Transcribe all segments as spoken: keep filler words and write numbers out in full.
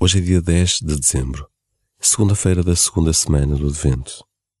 Hoje é dia dez de dezembro, segunda-feira da segunda semana do Advento.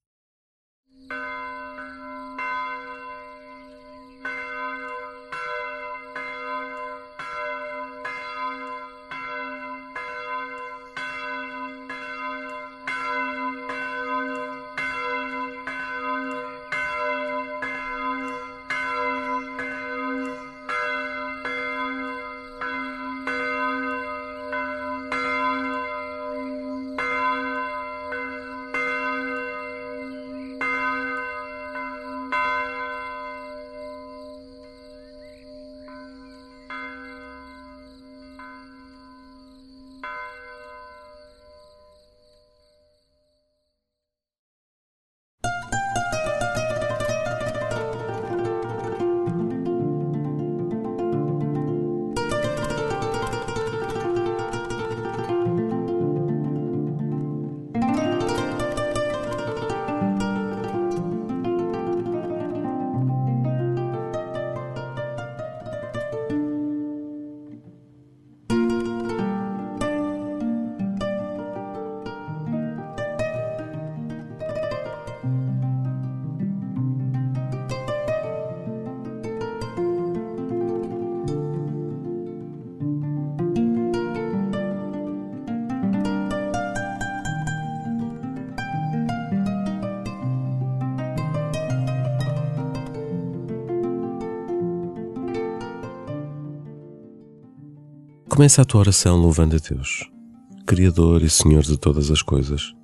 Começa a tua oração louvando a Deus, Criador e Senhor de todas as coisas.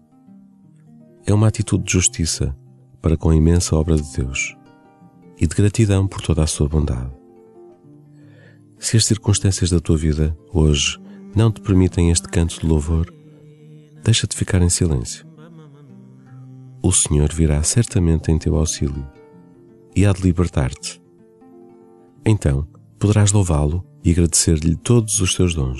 É uma atitude de justiça para com a imensa obra de Deus e de gratidão por toda a sua bondade. Se as circunstâncias da tua vida hoje não te permitem este canto de louvor, deixa-te ficar em silêncio. O Senhor virá certamente em teu auxílio e há de libertar-te. Então poderás louvá-lo e agradecer-lhe todos os seus dons.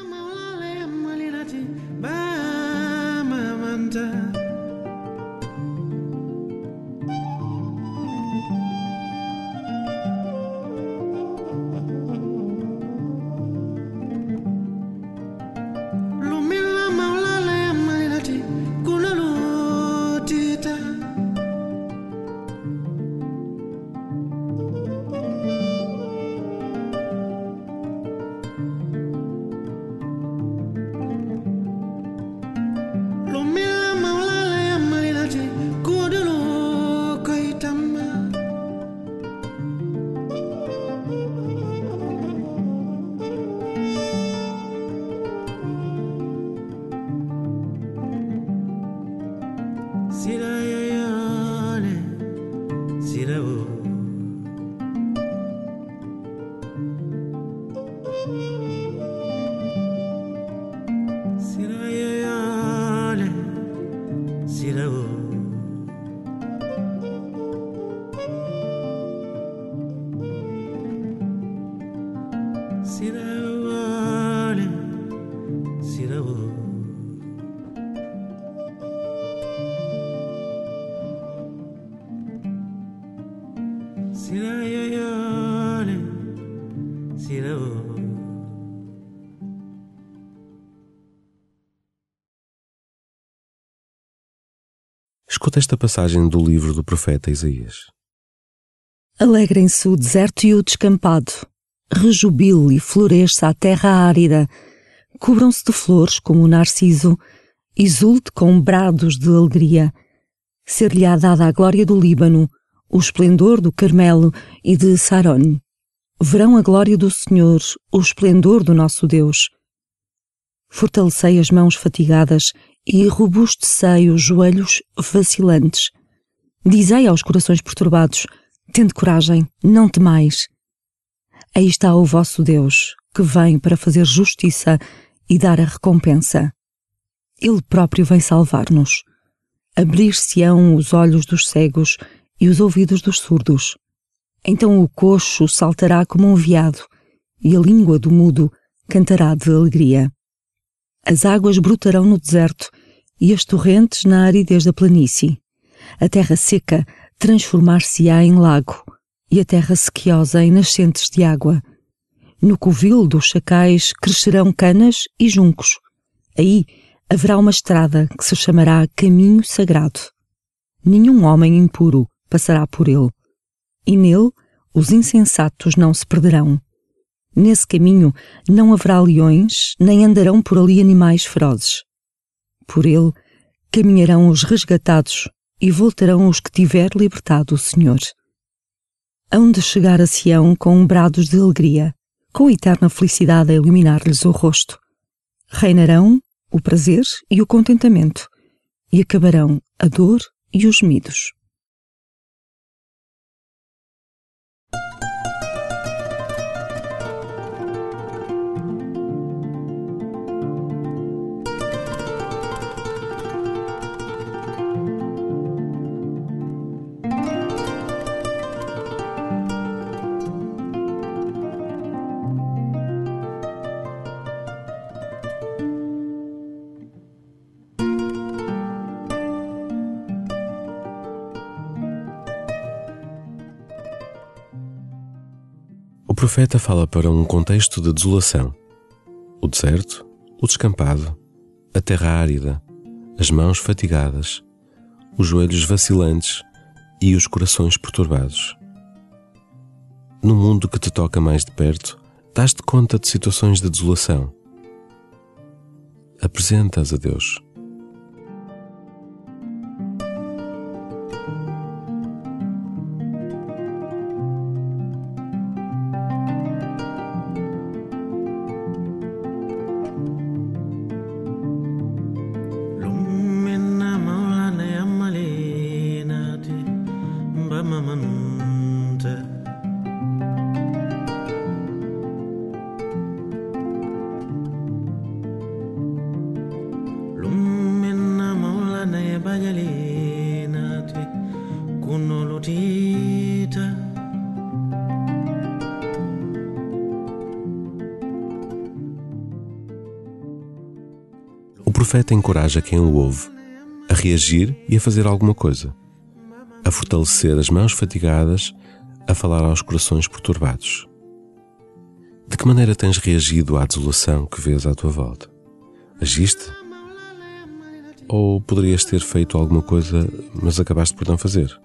Escuta esta passagem do livro do profeta Isaías. Alegrem-se o deserto e o descampado, rejubile e floresça a terra árida, cubram-se de flores como o narciso, exulte com brados de alegria. Ser-lhe-á dada a glória do Líbano, o esplendor do Carmelo e de Saron. Verão a glória do Senhor, o esplendor do nosso Deus. Fortalecei as mãos fatigadas e robustecei os joelhos vacilantes. Dizei aos corações perturbados: tende coragem, não temais. Aí está o vosso Deus, que vem para fazer justiça e dar a recompensa. Ele próprio vem salvar-nos. Abrir-se-ão os olhos dos cegos e os ouvidos dos surdos. Então o coxo saltará como um veado, e a língua do mudo cantará de alegria. As águas brotarão no deserto e as torrentes na aridez da planície. A terra seca transformar-se-á em lago e a terra sequiosa em nascentes de água. No covil dos chacais crescerão canas e juncos. Aí haverá uma estrada que se chamará Caminho Sagrado. Nenhum homem impuro passará por ele, e nele os insensatos não se perderão. Nesse caminho não haverá leões, nem andarão por ali animais ferozes. Por ele caminharão os resgatados e voltarão os que tiver libertado o Senhor. Hão de chegar a Sião com brados de alegria, com eterna felicidade a iluminar-lhes o rosto. Reinarão o prazer e o contentamento, e acabarão a dor e os gemidos. O profeta fala para um contexto de desolação: o deserto, o descampado, a terra árida, as mãos fatigadas, os joelhos vacilantes e os corações perturbados. No mundo que te toca mais de perto, dás-te conta de situações de desolação. Apresenta-as a Deus. O profeta encoraja quem o ouve a reagir e a fazer alguma coisa, a fortalecer as mãos fatigadas, a falar aos corações perturbados. De que maneira tens reagido à desolação que vês à tua volta? Agiste? Ou poderias ter feito alguma coisa, mas acabaste por não fazer?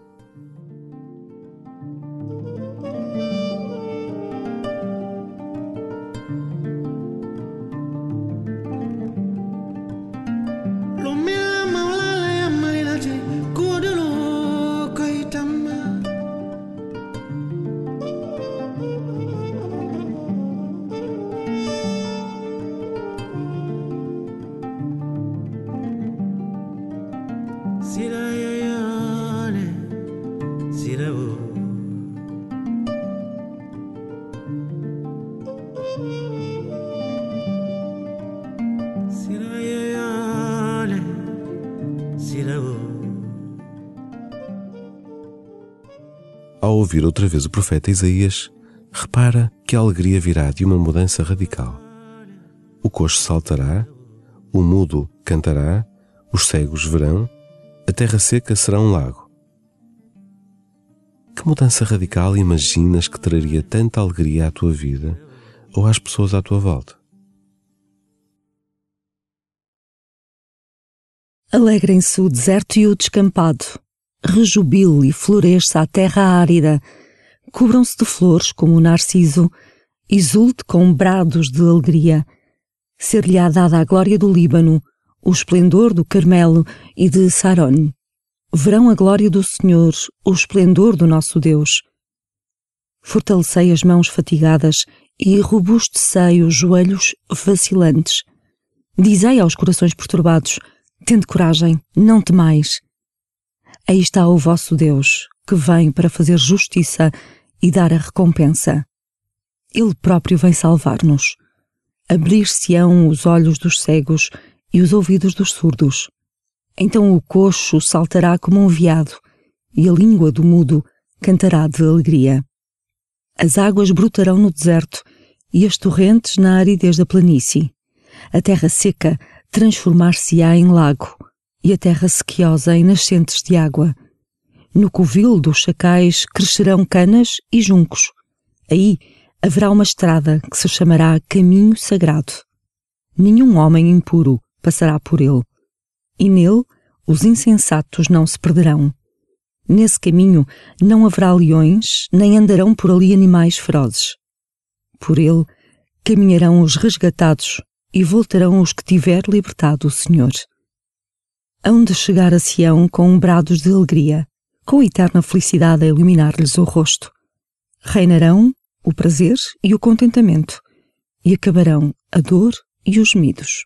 Ao ouvir outra vez o profeta Isaías, repara que a alegria virá de uma mudança radical. O coxo saltará, o mudo cantará, os cegos verão, a terra seca será um lago. Que mudança radical imaginas que traria tanta alegria à tua vida ou às pessoas à tua volta? Alegrem-se o deserto e o descampado, rejubile e floresça a terra árida, cubram-se de flores como o narciso, exulte com brados de alegria. Ser-lhe-á dada a glória do Líbano, o esplendor do Carmelo e de Saron. Verão a glória do Senhor, o esplendor do nosso Deus. Fortalecei as mãos fatigadas e robustecei os joelhos vacilantes. Dizei aos corações perturbados: tende coragem, não temais. Aí está o vosso Deus, que vem para fazer justiça e dar a recompensa. Ele próprio vem salvar-nos. Abrir-se-ão os olhos dos cegos e os ouvidos dos surdos. Então o coxo saltará como um veado, e a língua do mudo cantará de alegria. As águas brotarão no deserto, e as torrentes na aridez da planície. A terra seca transformar-se-á em lago, e a terra sequiosa em nascentes de água. No covil dos chacais crescerão canas e juncos. Aí haverá uma estrada que se chamará Caminho Sagrado. nenhum homem impuro passará por ele, e nele os insensatos não se perderão. Nesse caminho não haverá leões, nem andarão por ali animais ferozes. Por ele caminharão os resgatados e voltarão os que tiver libertado o Senhor. Hão de chegar a Sião com brados de alegria, com eterna felicidade a iluminar-lhes o rosto. Reinarão o prazer e o contentamento, e acabarão a dor e os gemidos.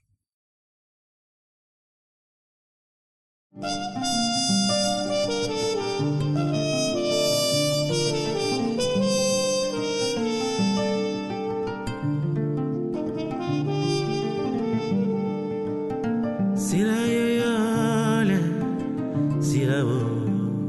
Sirayole, sirabo.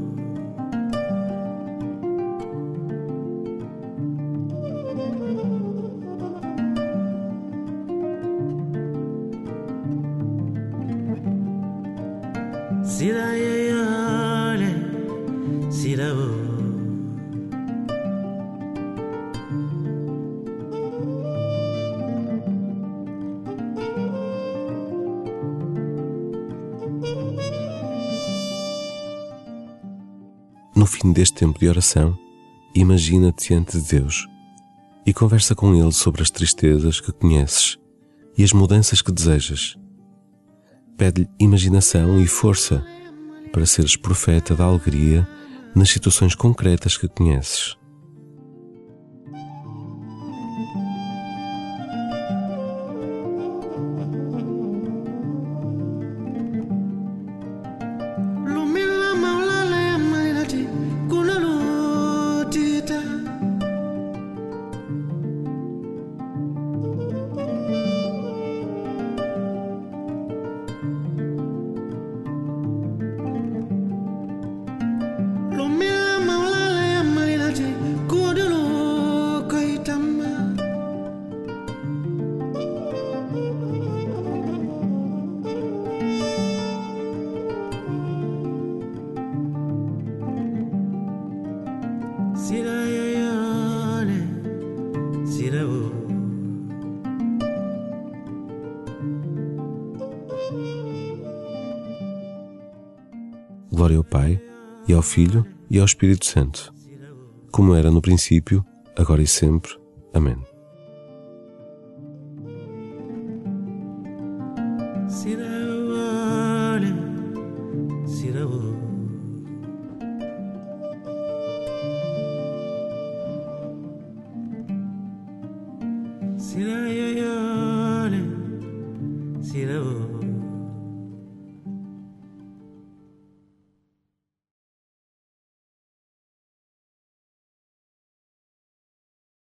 Sirayole, sirabo. No fim deste tempo de oração, imagina-te diante de Deus e conversa com Ele sobre as tristezas que conheces e as mudanças que desejas. Pede-lhe imaginação e força para seres profeta da alegria nas situações concretas que conheces. Sirayole, sirabo. Glória ao Pai, e ao Filho, e ao Espírito Santo, como era no princípio, agora e sempre. Amém. Sirayole, sirabo. Sirayole, sirabo.